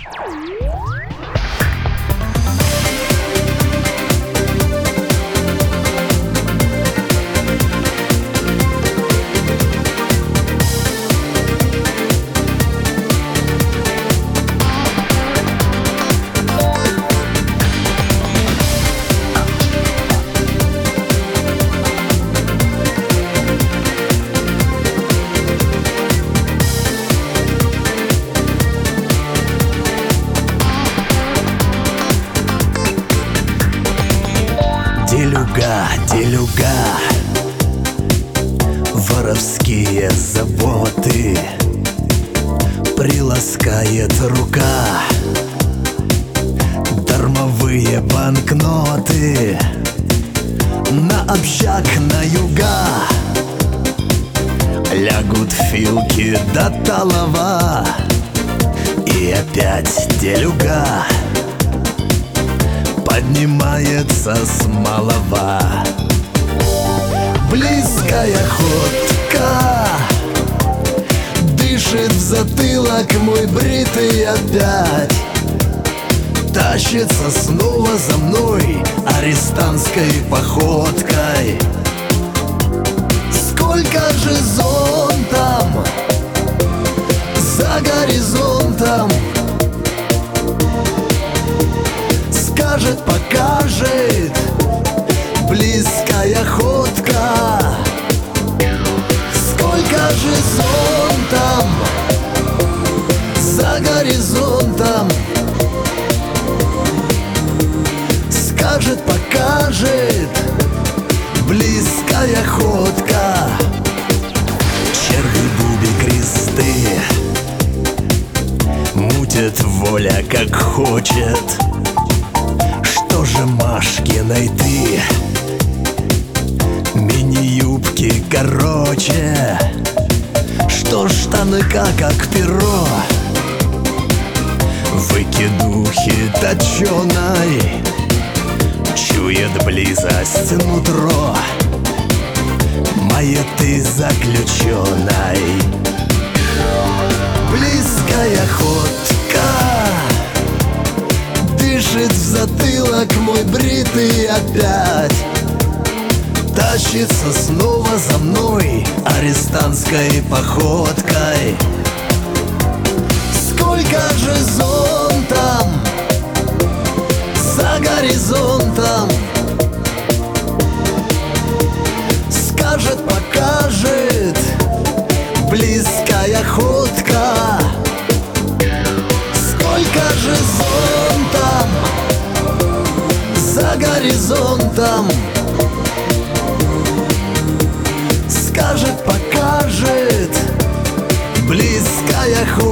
Делюга, делюга, воровские заботы приласкает рука. Дармовые банкноты на общак, на юга лягут филки до талова. И опять делюга поднимается с малого. Близкая ходка дышит в затылок мой бритый опять. Тащится снова за мной арестантской походкой. Сколько же зон там за горизонтом, скажет, покажет близкая ходка. Сколько же зон там за горизонтом, скажет, покажет близкая ходка. Черви, буби, кресты мутит воля как хочет. Что же Машкиной ты? Мини-юбки короче, что штанка как перо, выкидухи точеной чует близость нутро. Моя ты заключенной. Близкая ходка дышит в затылок мой бритый опять. Тащится снова за мной арестантской походкой. Сколько же зон там за горизонтом, скажет, покажет близкая ходка. Сколько же зон там за горизонтом, скажет, покажет близкая ходка.